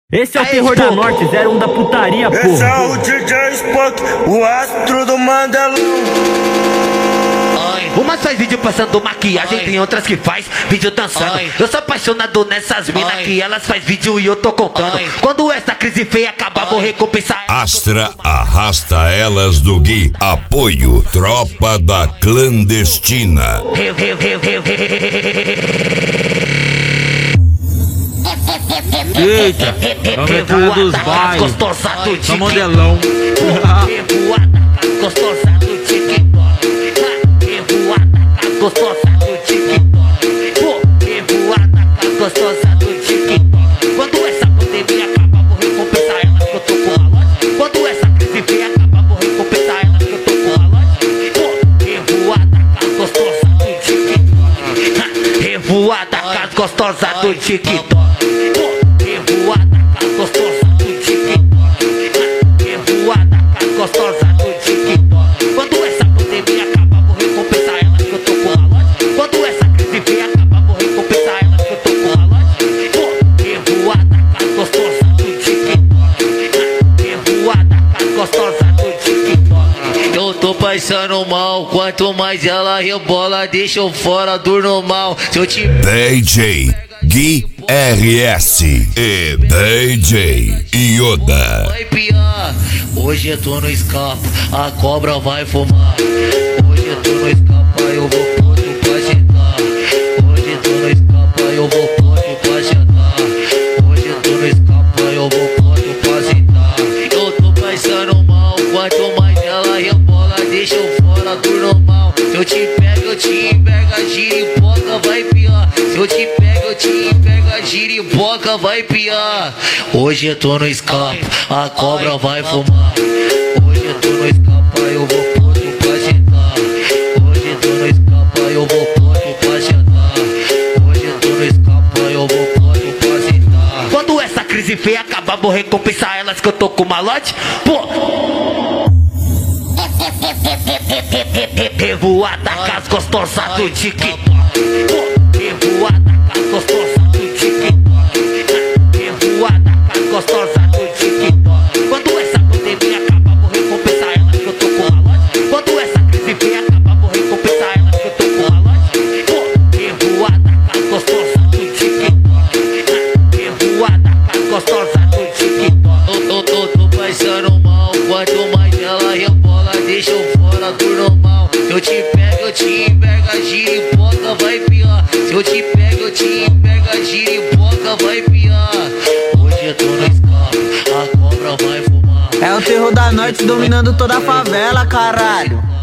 Esse é o terror da Norte, 01 da putaria, porra. Esse é o DJ Spock, o astro do Mandelão. Umas faz vídeo passando maquiagem, tem outras que faz vídeo dançando. Eu sou apaixonado nessas minas que elas faz vídeo e eu tô contando. Quando essa crise feia acabar, vou recompensar. Astra arrasta elas do Gui. Apoio Tropa da Clandestina. Eita, é o mercado dos bairros. Só modelão. Gostosa do TikTok. Gostosa do TikTok. Pô, revoada, gostosa do TikTok. Quando essa pandemia acaba, vou recompensar elas que eu tô com a loja. Quando essa crise vem acabar, vou recompensar elas que eu tô com a loja. Pô, revoada, gostosa do TikTok. Revoada, gostosa do TikTok. Pô, revoada, gostosa do TikTok. Revoada, gostosa do TikTok. Quando essa pandemia acaba, vou recompensar elas que eu tô com a loja. Quando essa crise vem acabar, vou recompensar elas que eu tô com a loja. Pô, revoada, gostosa do TikTok. Revoada, gostosa do TikTok. Eu tô passando mal, quanto mais ela rebola, deixa eu fora do normal. Se eu te DJ Gui RS e DJ Yoda. vai piar, hoje eu tô no escape, a cobra vai fumar. Hoje eu tô no escape, eu vou ponto pra jantar. Hoje eu tô no escape, eu vou ponto pra jantar. Hoje eu tô no escape, eu vou ponto pra jantar. Eu tô passando mal, quanto mais ela rebola, deixa eu fora do normal. Se eu te pego, eu te pego, a giripoca vai piar. Se eu te pego, eu te pego, a giripoca vai piar. Hoje eu tô no escape, a cobra vai fumar. Hoje eu tô no escape, eu vou ponto pra jantar. Hoje eu tô no escape, eu vou ponto pra jantar. Hoje eu tô no escape, eu vou ponto pra jantar. Quando essa crise feia acabar, vou recompensar elas que eu tô com malote. Pô, revoada, cas gostosa do TikTok. Pô, revoada, cas gostosa do TikTok. Revoada, cas gostosa do TikTok. Quando essa pandemia acabar, vou recompensar elas que eu tô com a loja. Quando essa crise feia acabar, vou recompensar elas que eu tô com a loja. Pô, revoada, cas gostosa do TikTok. Revoada, cas gostosa do TikTok. Tô passando mal, quanto mais ela rebola, deixa eu fora do normal. Se eu te pego, eu te pego, a giripoca vai piar. Se eu te pego, eu te pego, a giripoca vai piar. Hoje eu tô no escape, a cobra vai fumar. É o terror da Norte dominando toda a favela, caralho.